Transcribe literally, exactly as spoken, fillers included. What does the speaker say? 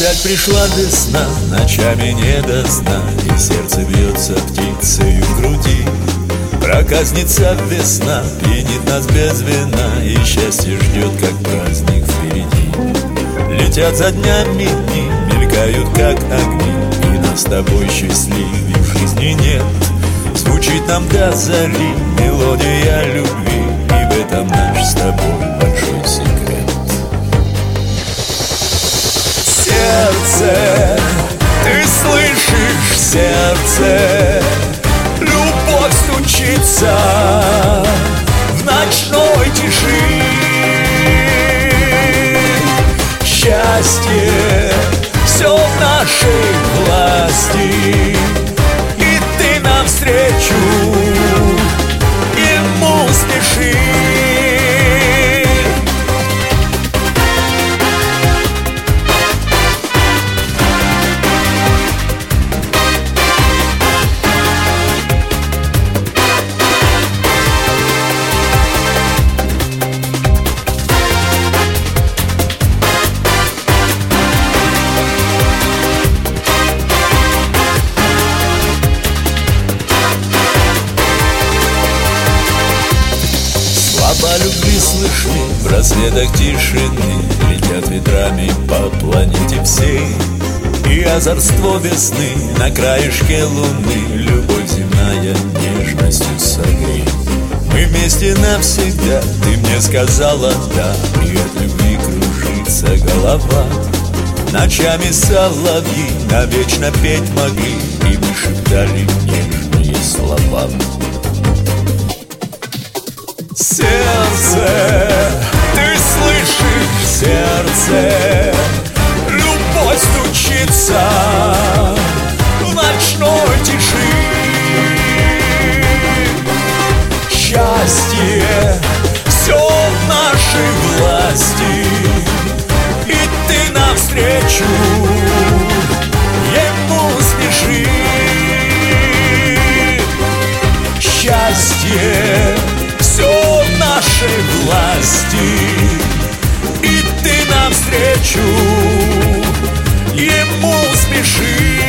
Опять пришла весна, ночами не до сна, и сердце бьется птицею в груди. Проказница весна пьянит нас без вина, и счастье ждет, как праздник впереди. Летят за днями дни, мелькают, как огни, и нас с тобой счастливей в жизни нет. Звучит нам до зари мелодия любви, и в этом наш с тобой большой секрет. Сердце, ты слышишь, сердце, любовь стучится в ночной тиши. Счастье все в нашей власти, и ты навстречу ему спеши. По любви слышны в рассветах тишины, летят ветрами по планете всей. И озорство весны на краешке луны любовь земная нежностью согрей. Мы вместе навсегда, ты мне сказала да, и от любви кружится голова. Ночами соловьи навечно петь могли, и мы шептали нежные слова. Сердце, ты слышишь, сердце, любовь стучится в ночной тиши. Счастье все в нашей власти, и ты навстречу ему спеши. Счастье все в нашей власти, и ты навстречу ему спеши.